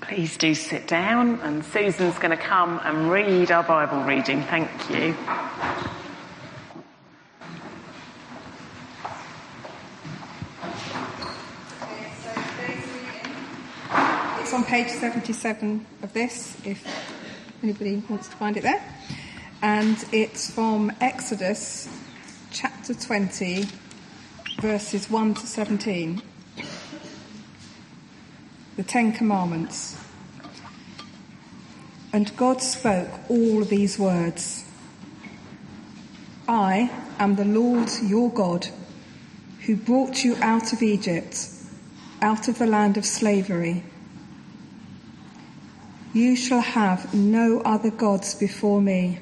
Please do sit down, and Susan's going to come and read our Bible reading. Thank you. It's on page 77 of this, if anybody wants to find it there. And it's from Exodus chapter 20, verses 1 to 17. The Ten Commandments. And God spoke all these words. I am the Lord your God, who brought you out of Egypt, out of the land of slavery. You shall have no other gods before me.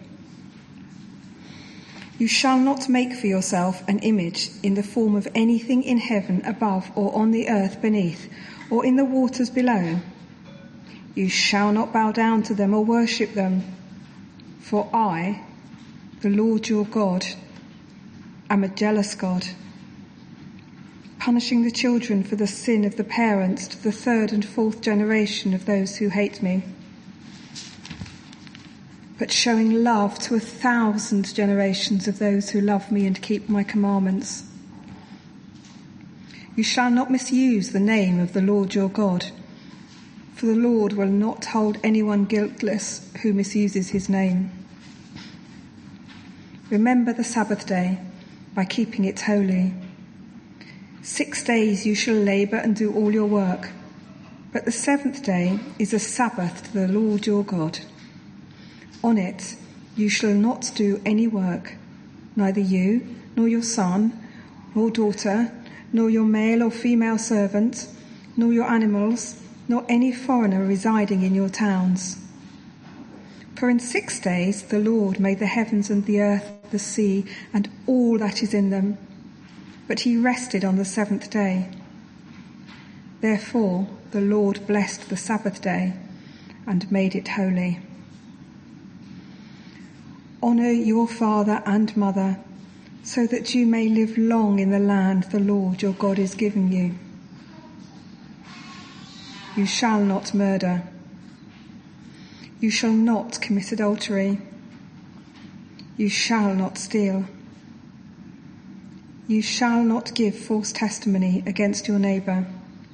You shall not make for yourself an image in the form of anything in heaven above or on the earth beneath, or in the waters below. You shall not bow down to them or worship them. For I, the Lord your God, am a jealous God, punishing the children for the sin of the parents to the third and fourth generation of those who hate me, but showing love to 1,000 generations of those who love me and keep my commandments. You shall not misuse the name of the Lord your God, for the Lord will not hold anyone guiltless who misuses his name. Remember the Sabbath day by keeping it holy. 6 days you shall labour and do all your work, but the seventh day is a Sabbath to the Lord your God. On it you shall not do any work, neither you, nor your son, nor daughter, nor your male or female servant, nor your animals, nor any foreigner residing in your towns. For in 6 days the Lord made the heavens and the earth, the sea, and all that is in them, but he rested on the seventh day. Therefore the Lord blessed the Sabbath day and made it holy. Honour your father and mother, so that you may live long in the land the Lord your God is giving you. You shall not murder. You shall not commit adultery. You shall not steal. You shall not give false testimony against your neighbour.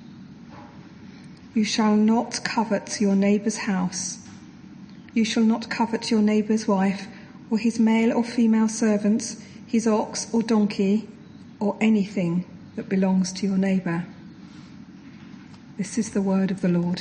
You shall not covet your neighbour's house. You shall not covet your neighbour's wife, or his male or female servants, his ox or donkey, or anything that belongs to your neighbour. This is the word of the Lord.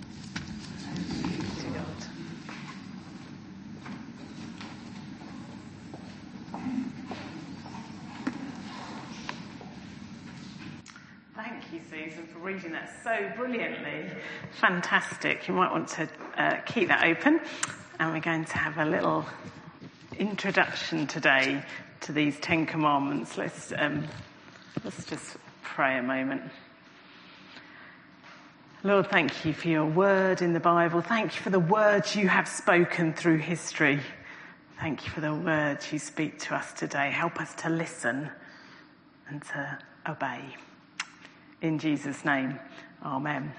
Thank you, Susan, for reading that so brilliantly. Fantastic. You might want to keep that open. And we're going to have a little introduction today to these 10 Commandments. Let's just pray a moment. Lord, thank you for your word in the Bible. Thank you for the words you have spoken through history. Thank you for the words you speak to us today. Help us to listen and to obey. In Jesus' name, amen.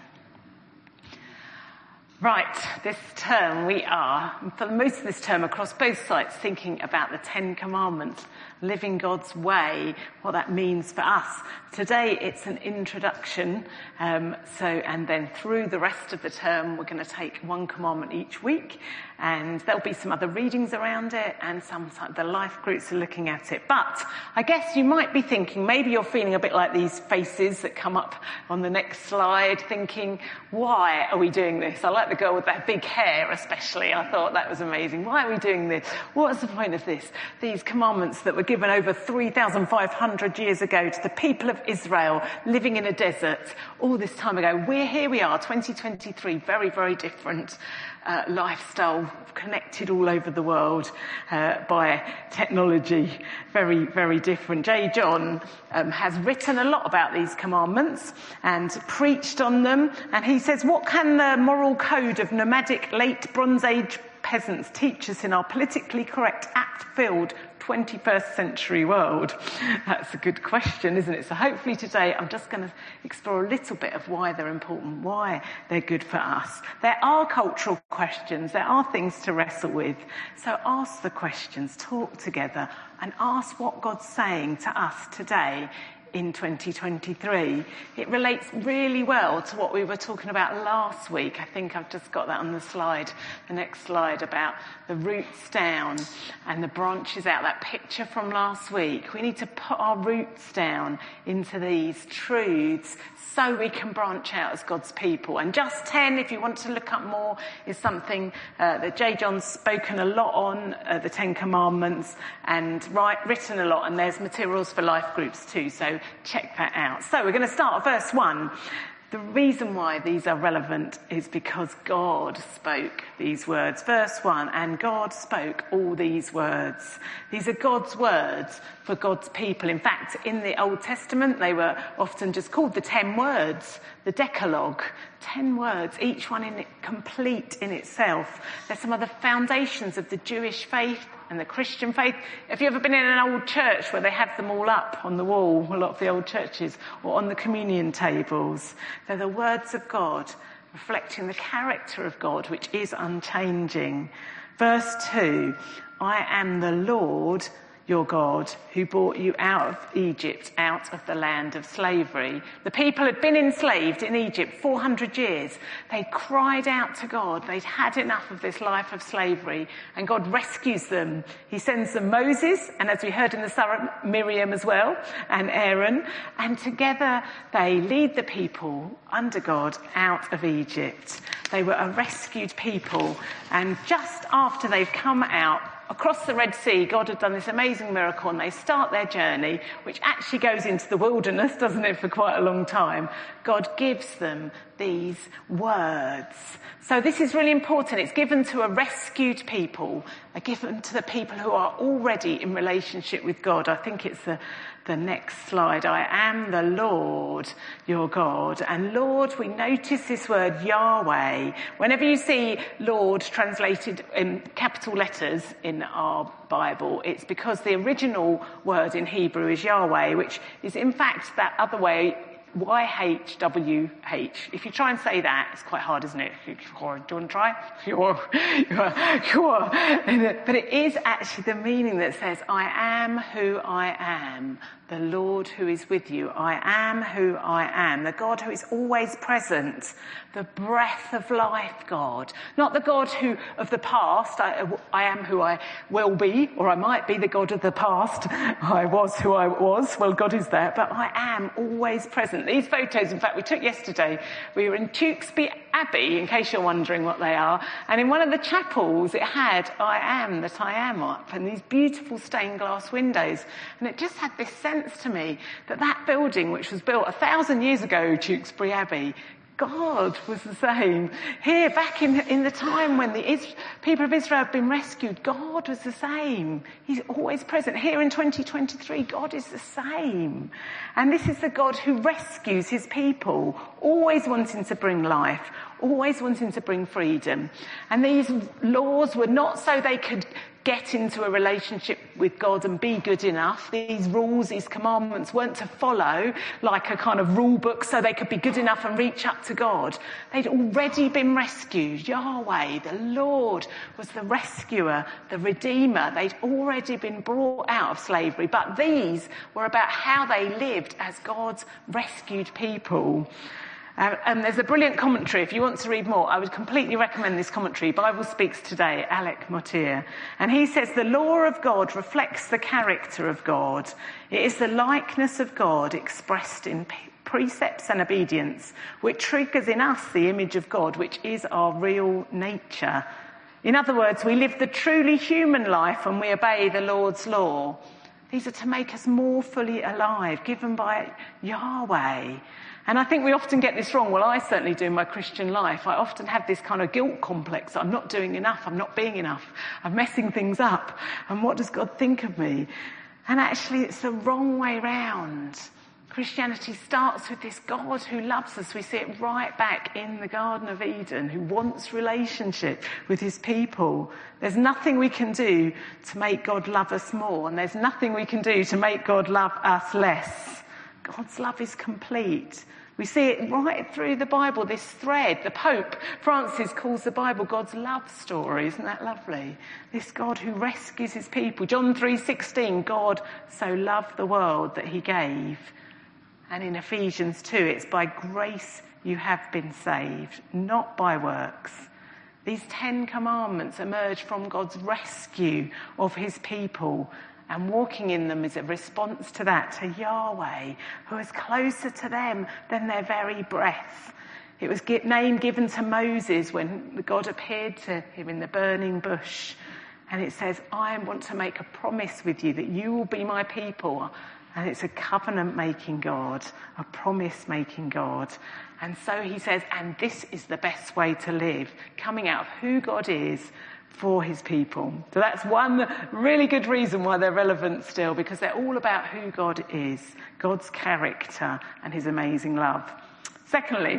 Right, this term we are, for most of this term across both sites, thinking about the 10 Commandments, living God's way, what that means for us. Today it's an introduction, and then through the rest of the term we're going to take one commandment each week, and there'll be some other readings around it, and some the life groups are looking at it. But I guess you might be thinking, maybe you're feeling a bit like these faces that come up on the next slide, thinking, why are we doing this? I like the girl with that big hair especially. I thought that was amazing. Why are we doing this? What's the point of this? These commandments that were given over 3,500 years ago to the people of Israel living in a desert all this time ago. Here we are, 2023, very, very different lifestyle, connected all over the world by technology, very, very different. J. John has written a lot about these commandments and preached on them, and he says, what can the moral code of nomadic late Bronze Age peasants teach us in our politically correct act-filled 21st century world? That's a good question, isn't it? So hopefully today I'm just going to explore a little bit of why they're important, why they're good for us. There are cultural questions, there are things to wrestle with. So ask the questions, talk together, and ask what God's saying to us today in 2023. It relates really well to what we were talking about last week. I think I've just got that on the slide, the next slide, about the roots down and the branches out, that picture from last week. We need to put our roots down into these truths so we can branch out as God's people. And Just 10, if you want to look up more, is something that J. John's spoken a lot on, the 10 Commandments, and written a lot, and there's materials for life groups too, so check that out. So we're going to start at verse 1. The reason why these are relevant is because God spoke these words. Verse 1, and God spoke all these words. These are God's words for God's people. In fact, in the Old Testament, they were often just called the 10 words, the Decalogue. 10 words, each one complete in itself. They're some of the foundations of the Jewish faith and the Christian faith. Have you ever been in an old church where they have them all up on the wall, a lot of the old churches, or on the communion tables? They're the words of God, reflecting the character of God, which is unchanging. Verse 2, I am the Lord your God, who brought you out of Egypt, out of the land of slavery. The people had been enslaved in Egypt 400 years. They cried out to God. They'd had enough of this life of slavery, and God rescues them. He sends them Moses, and as we heard in the Surah, Miriam as well, and Aaron, and together they lead the people under God out of Egypt. They were a rescued people, and just after they've come out across the Red Sea, God had done this amazing miracle, and they start their journey, which actually goes into the wilderness, doesn't it, for quite a long time. God gives them these words. So this is really important. It's given to a rescued people. They're given to the people who are already in relationship with God. I think it's the next slide. I am the Lord your God. And Lord, we notice this word Yahweh. Whenever you see Lord translated in capital letters in our Bible, it's because the original word in Hebrew is Yahweh, which is in fact that other way, YHWH. If you try and say that, it's quite hard, isn't it? Do you want to try? Sure. But it is actually the meaning that says, I am who I am, the Lord who is with you. I am who I am, the God who is always present, the breath of life God. Not the God who of the past, I am who I will be, or I might be the God of the past. I was who I was. Well, God is there, but I am always present. These photos, in fact, we took yesterday. We were in Tewkesbury Abbey, in case you're wondering what they are. And in one of the chapels, it had I am that I am up, and these beautiful stained glass windows. And it just had this sense to me that that building, which was built 1,000 years ago, Tewkesbury Abbey, God was the same. Here, back in the time when the people of Israel had been rescued, God was the same. He's always present. Here in 2023, God is the same. And this is the God who rescues his people, always wanting to bring life, always wanting to bring freedom. And these laws were not so they could get into a relationship with God and be good enough. These rules, these commandments weren't to follow like a kind of rule book so they could be good enough and reach up to God. They'd already been rescued. Yahweh, the Lord, was the rescuer, the redeemer. They'd already been brought out of slavery. But these were about how they lived as God's rescued people. And there's a brilliant commentary. If you want to read more, I would completely recommend this commentary. Bible Speaks Today, Alec Mottier. And he says, the law of God reflects the character of God. It is the likeness of God expressed in precepts and obedience, which triggers in us the image of God, which is our real nature. In other words, we live the truly human life when we obey the Lord's law. These are to make us more fully alive, given by Yahweh. And I think we often get this wrong. Well, I certainly do in my Christian life. I often have this kind of guilt complex that I'm not doing enough, I'm not being enough, I'm messing things up. And what does God think of me? And actually, it's the wrong way round. Christianity starts with this God who loves us. We see it right back in the Garden of Eden, who wants relationship with his people. There's nothing we can do to make God love us more, and there's nothing we can do to make God love us less. God's love is complete. We see it right through the Bible, this thread. The Pope Francis calls the Bible God's love story. Isn't that lovely? This God who rescues his people. John 3:16, God so loved the world that he gave. And in Ephesians 2, it's by grace you have been saved, not by works. These 10 commandments emerge from God's rescue of his people, and walking in them is a response to that, to Yahweh, who is closer to them than their very breath. It was a name given to Moses when God appeared to him in the burning bush. And it says, I want to make a promise with you that you will be my people. And it's a covenant-making God, a promise-making God. And so he says, and this is the best way to live, coming out of who God is for his people. So that's one really good reason why they're relevant still, because they're all about who God is, God's character and his amazing love. Secondly,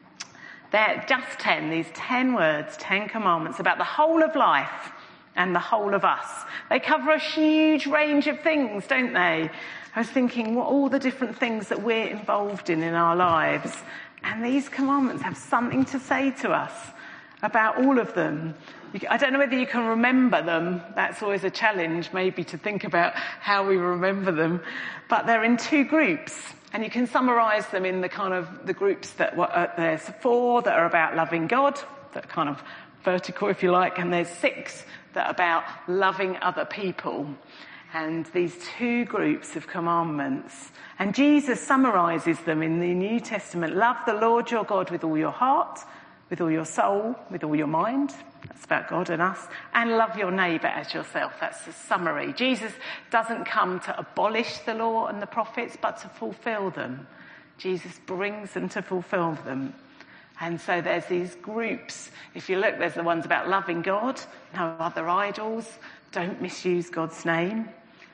they're just 10, these 10 words, 10 commandments about the whole of life and the whole of us. They cover a huge range of things, don't they? I was thinking what all the different things that we're involved in our lives. And these commandments have something to say to us about all of them. I don't know whether you can remember them. That's always a challenge, maybe, to think about how we remember them. But they're in 2 groups. And you can summarise them in the groups that there's 4 that are about loving God, that are kind of vertical, if you like, and there's 6 that are about loving other people. And these 2 groups of commandments. And Jesus summarises them in the New Testament. Love the Lord your God with all your heart, with all your soul, with all your mind. That's about God and us. And love your neighbour as yourself. That's the summary. Jesus doesn't come to abolish the law and the prophets, but to fulfil them. Jesus brings them to fulfil them. And so there's these groups. If you look, there's the ones about loving God, no other idols, don't misuse God's name.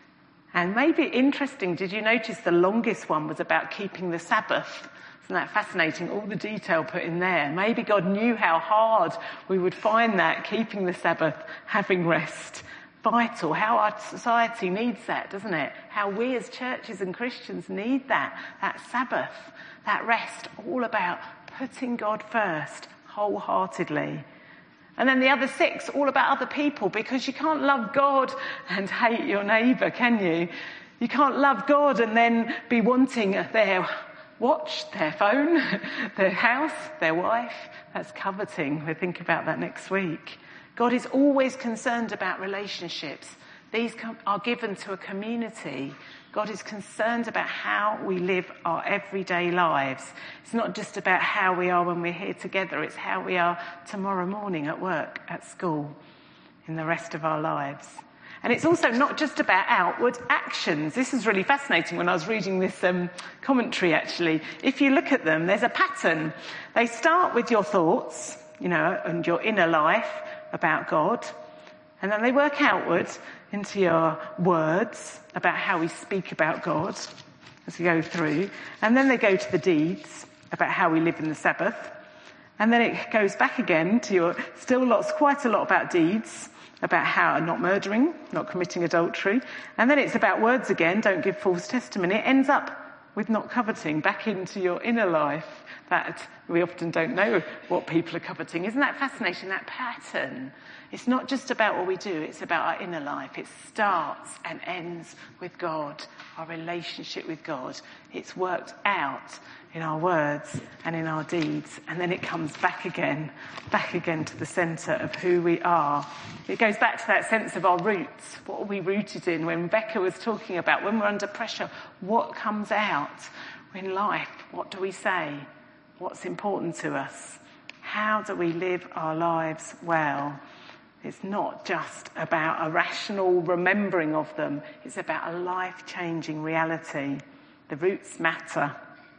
And maybe interesting, did you notice the longest one was about keeping the Sabbath? Isn't that fascinating? All the detail put in there. Maybe God knew how hard we would find that, keeping the Sabbath, having rest. Vital. How our society needs that, doesn't it? How we as churches and Christians need that Sabbath, that rest, all about putting God first, wholeheartedly. And then the other 6, all about other people, because you can't love God and hate your neighbour, can you? You can't love God and then be wanting their watch, their phone, their house, their wife. That's coveting. We'll think about that next week. God is always concerned about relationships. These are given to a community. God is concerned about how we live our everyday lives. It's not just about how we are when we're here together. It's how we are tomorrow morning at work, at school, in the rest of our lives. And it's also not just about outward actions. This is really fascinating when I was reading this commentary, actually. If you look at them, there's a pattern. They start with your thoughts, and your inner life about God. And then they work outward into your words about how we speak about God as we go through. And then they go to the deeds about how we live in the Sabbath. And then it goes back again to your quite a lot about deeds, about how not murdering, not committing adultery. And then it's about words again, don't give false testimony. It ends up with not coveting, back into your inner life, that we often don't know what people are coveting. Isn't that fascinating, that pattern? It's not just about what we do, it's about our inner life. It starts and ends with God, our relationship with God. It's worked out in our words and in our deeds, and then it comes back again to the centre of who we are. It goes back to that sense of our roots. What are we rooted in? When Becca was talking about when we're under pressure, what comes out in life? What do we say? What's important to us? How do we live our lives well? It's not just about a rational remembering of them. It's about a life-changing reality. The roots matter.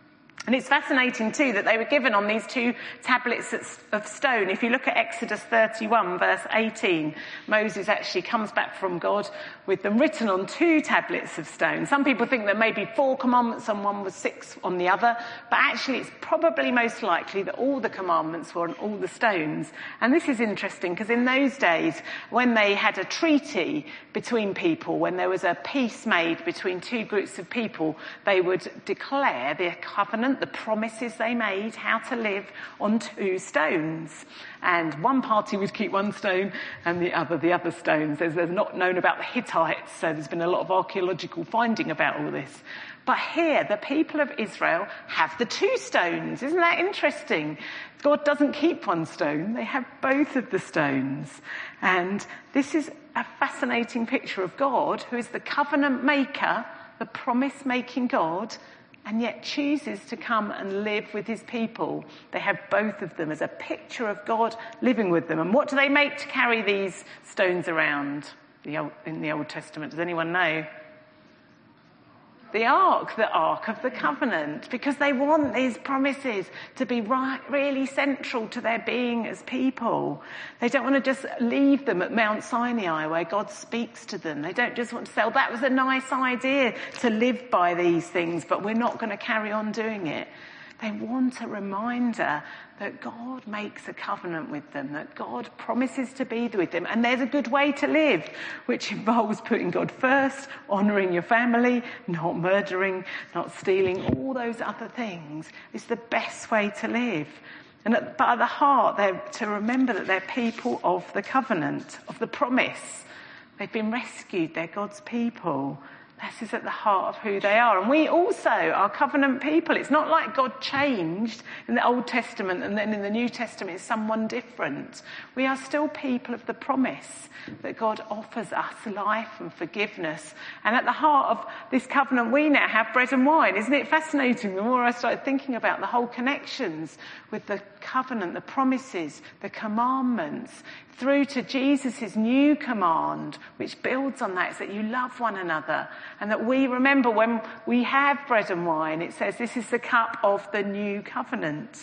And it's fascinating too that they were given on these 2 tablets of stone. If you look at Exodus 31 verse 18, Moses actually comes back from God with them written on 2 tablets of stone. Some people think there may be 4 commandments and one was 6 on the other, but actually it's probably most likely that all the commandments were on all the stones. And this is interesting because in those days, when they had a treaty between people, when there was a peace made between 2 groups of people, they would declare their covenant, the promises they made, how to live on 2 stones. And one party would keep one stone and the other stones. There's not known about the Hittites, so there's been a lot of archaeological finding about all this. But here, the people of Israel have the 2 stones. Isn't that interesting? God doesn't keep one stone. They have both of the stones. And this is a fascinating picture of God, who is the covenant maker, the promise-making God, and yet chooses to come and live with his people. They have both of them as a picture of God living with them. And what do they make to carry these stones around in the Old Testament? Does anyone know? The Ark of the Covenant, because they want these promises to be really central to their being as people. They don't want to just leave them at Mount Sinai where God speaks to them. They don't just want to say, oh, that was a nice idea to live by these things, but we're not going to carry on doing it. They want a reminder that God makes a covenant with them, that God promises to be with them, and there's a good way to live, which involves putting God first, honouring your family, not murdering, not stealing, all those other things. It's the best way to live. But at the heart, they're to remember that they're people of the covenant, of the promise. They've been rescued, they're God's people. This is at the heart of who they are. And we also are covenant people. It's not like God changed in the Old Testament and then in the New Testament is someone different. We are still people of the promise that God offers us life and forgiveness. And at the heart of this covenant, we now have bread and wine. Isn't it fascinating? The more I started thinking about the whole connections with the covenant, the promises, the commandments, through to Jesus' new command, which builds on that, is that you love one another. And that we remember when we have bread and wine, it says this is the cup of the new covenant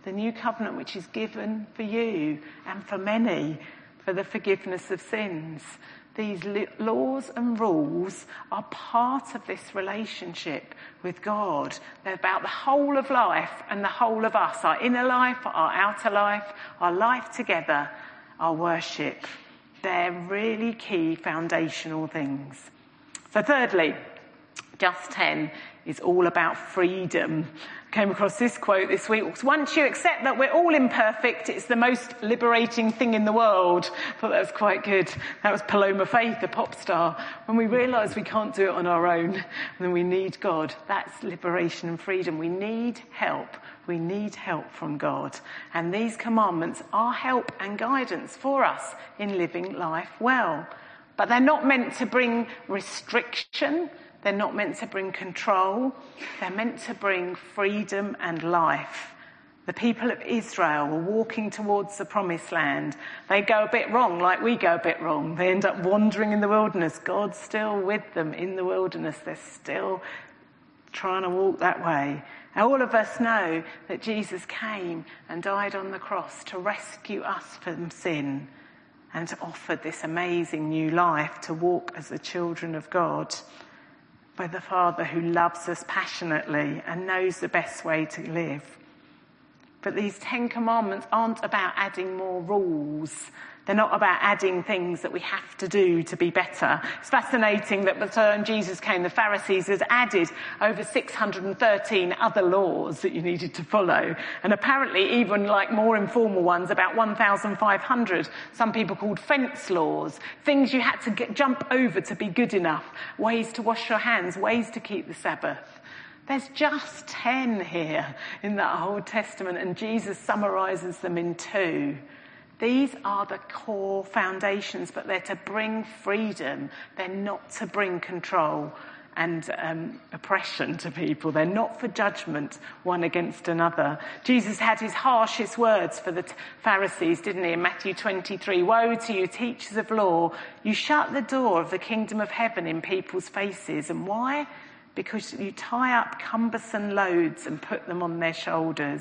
which is given for you and for many for the forgiveness of sins. These laws and rules are part of this relationship with God. They're about the whole of life and the whole of us, our inner life, our outer life, our life together, our worship. They're really key foundational things. So thirdly, Just 10 is all about freedom. Came across this quote this week. Once you accept that we're all imperfect, it's the most liberating thing in the world. I thought that was quite good. That was Paloma Faith, the pop star. When we realise we can't do it on our own, then we need God. That's liberation and freedom. We need help. We need help from God. And these commandments are help and guidance for us in living life well. But they're not meant to bring restriction. They're not meant to bring control. They're meant to bring freedom and life. The people of Israel were walking towards the promised land. They go a bit wrong, like we go a bit wrong. They end up wandering in the wilderness. God's still with them in the wilderness. They're still trying to walk that way. And all of us know that Jesus came and died on the cross to rescue us from sin and to offer this amazing new life to walk as the children of God, by the Father who loves us passionately and knows the best way to live. But these 10 commandments aren't about adding more rules. They're not about adding things that we have to do to be better. It's fascinating that by the time Jesus came, the Pharisees had added over 613 other laws that you needed to follow. And apparently even like more informal ones, about 1,500, some people called fence laws, things you had to jump over to be good enough, ways to wash your hands, ways to keep the Sabbath. There's just 10 here in that Old Testament, and Jesus summarises them in 2. These are the core foundations, but they're to bring freedom. They're not to bring control and oppression to people. They're not for judgment one against another. Jesus had his harshest words for the Pharisees, didn't he, in Matthew 23. Woe to you, teachers of law. You shut the door of the kingdom of heaven in people's faces. And why? because you tie up cumbersome loads and put them on their shoulders.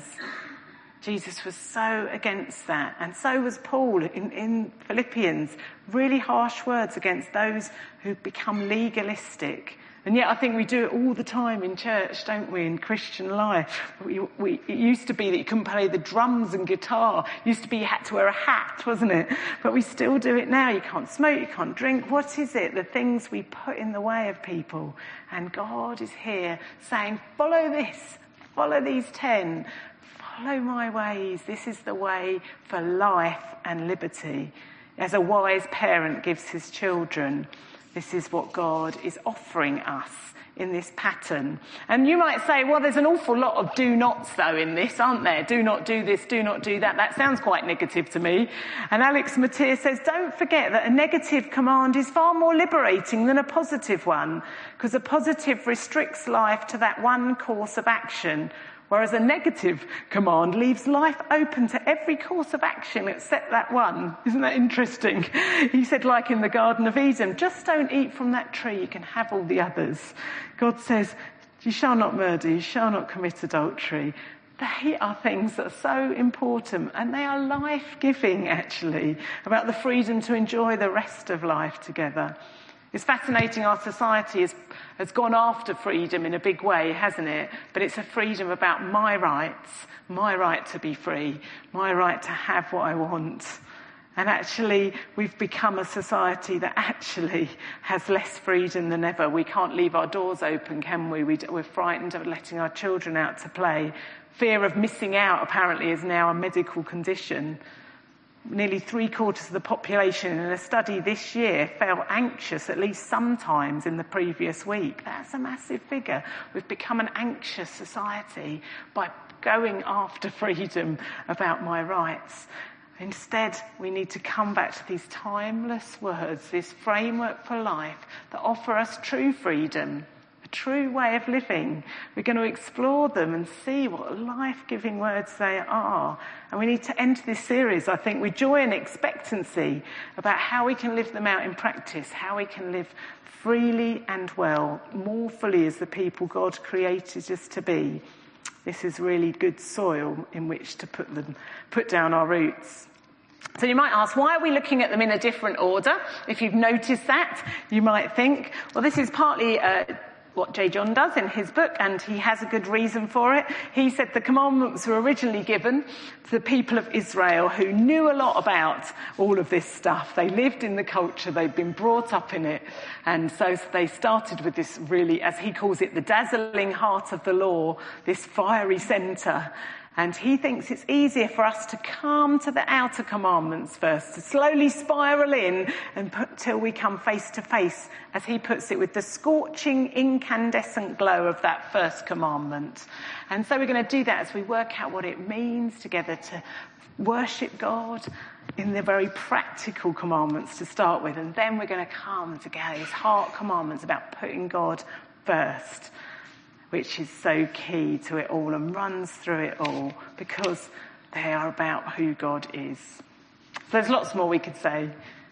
Jesus was so against that, and so was Paul in Philippians. Really harsh words against those who become legalistic. And yet I think we do it all the time in church, don't we, in Christian life. It used to be that you couldn't play the drums and guitar. It used to be you had to wear a hat, wasn't it? But we still do it now. You can't smoke, you can't drink. What is it? The things we put in the way of people. And God is here saying, follow this, follow these 10. Follow my ways. This is the way for life and liberty. As a wise parent gives his children, this is what God is offering us in this pattern. And you might say, well, there's an awful lot of do nots though in this, aren't there? Do not do this, do not do that. That sounds quite negative to me. And Alex Matias says, don't forget that a negative command is far more liberating than a positive one, because a positive restricts life to that one course of action, whereas a negative command leaves life open to every course of action except that one. Isn't that interesting? He said, like in the Garden of Eden, just don't eat from that tree, you can have all the others. God says, you shall not murder, you shall not commit adultery. They are things that are so important, and they are life-giving, actually, about the freedom to enjoy the rest of life together. It's fascinating our society has gone after freedom in a big way, hasn't it? But it's a freedom about my rights, my right to be free, my right to have what I want. And actually, we've become a society that actually has less freedom than ever. We can't leave our doors open, can we? We're frightened of letting our children out to play. Fear of missing out, apparently, is now a medical condition. Nearly 3/4 of the population in a study this year felt anxious at least sometimes in the previous week. That's a massive figure. We've become an anxious society by going after freedom about my rights. Instead, we need to come back to these timeless words, this framework for life that offer us true freedom, a true way of living. We're going to explore them and see what life-giving words they are. And we need to end this series, I think, with joy and expectancy about how we can live them out in practice, how we can live freely and well, more fully as the people God created us to be. This is really good soil in which to put down our roots. So you might ask, why are we looking at them in a different order? If you've noticed that, you might think, well, this is partly what J. John does in his book, and he has a good reason for it. He said the commandments were originally given to the people of Israel who knew a lot about all of this stuff. They lived in the culture, they'd been brought up in it, and so they started with this really, as he calls it, the dazzling heart of the law, this fiery centre. And he thinks it's easier for us to come to the outer commandments first, to slowly spiral in until we come face to face, as he puts it, with the scorching, incandescent glow of that first commandment. And so we're going to do that as we work out what it means together to worship God in the very practical commandments to start with. And then we're going to come together, his heart commandments about putting God first, which is so key to it all and runs through it all, because they are about who God is. So there's lots more we could say,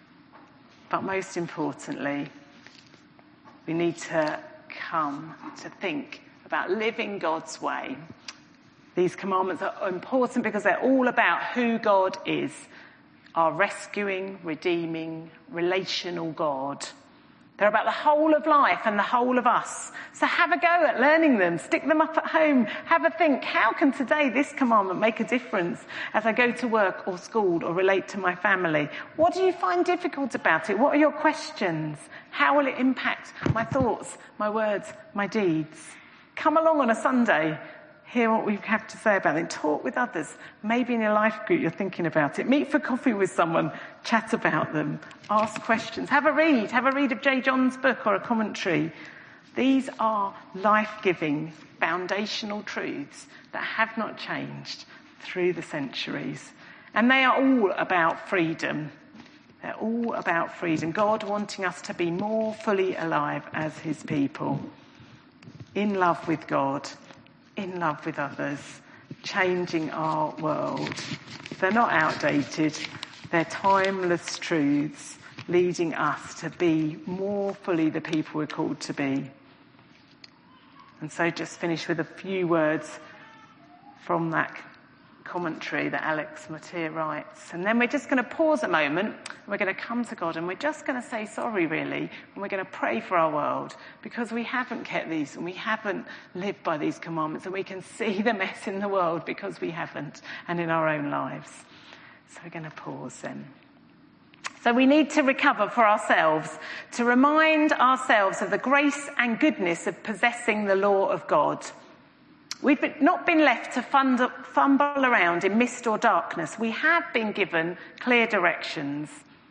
but most importantly, we need to come to think about living God's way. These commandments are important because they're all about who God is, our rescuing, redeeming, relational God. They're about the whole of life and the whole of us. So have a go at learning them. Stick them up at home. Have a think, how can today this commandment make a difference as I go to work or school or relate to my family? What do you find difficult about it? What are your questions? How will it impact my thoughts, my words, my deeds? Come along on a Sunday. Hear what we have to say about it. Talk with others. Maybe in your life group you're thinking about it. Meet for coffee with someone. Chat about them. Ask questions. Have a read. Have a read of J. John's book or a commentary. These are life-giving, foundational truths that have not changed through the centuries. And they are all about freedom. They're all about freedom. God wanting us to be more fully alive as his people. In love with God. In love with others, changing our world. They're not outdated, they're timeless truths leading us to be more fully the people we're called to be. And so just finish with a few words from that commentary that Alex Matier writes. And then we're just going to pause a moment, and we're going to come to God, and we're just going to say sorry, really, and we're going to pray for our world, because we haven't kept these, and we haven't lived by these commandments, and we can see the mess in the world because we haven't, and in our own lives. So we're going to pause then. So we need to recover for ourselves, to remind ourselves of the grace and goodness of possessing the law of God. We've not been left to fumble around in mist or darkness. We have been given clear directions.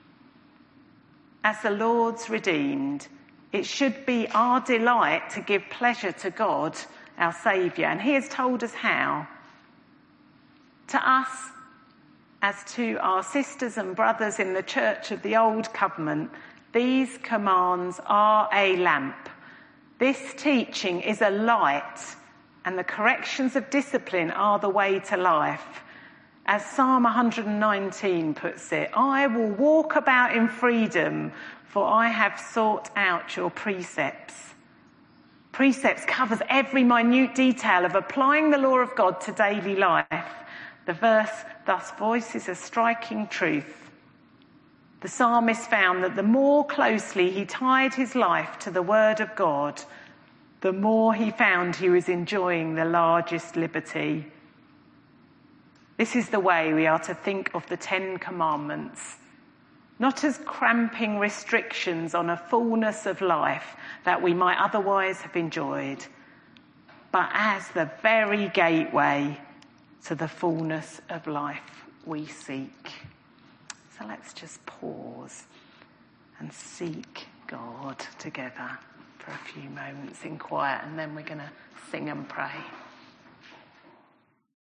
As the Lord's redeemed, it should be our delight to give pleasure to God, our Saviour, and he has told us how. To us, as to our sisters and brothers in the Church of the Old Covenant, these commands are a lamp. This teaching is a light, and the corrections of discipline are the way to life. As Psalm 119 puts it, I will walk about in freedom, for I have sought out your precepts. Precepts covers every minute detail of applying the law of God to daily life. The verse thus voices a striking truth. The psalmist found that the more closely he tied his life to the word of God, the more he found he was enjoying the largest liberty. This is the way we are to think of the 10 Commandments, not as cramping restrictions on a fullness of life that we might otherwise have enjoyed, but as the very gateway to the fullness of life we seek. So let's just pause and seek God together for a few moments in quiet, and then we're going to sing and pray.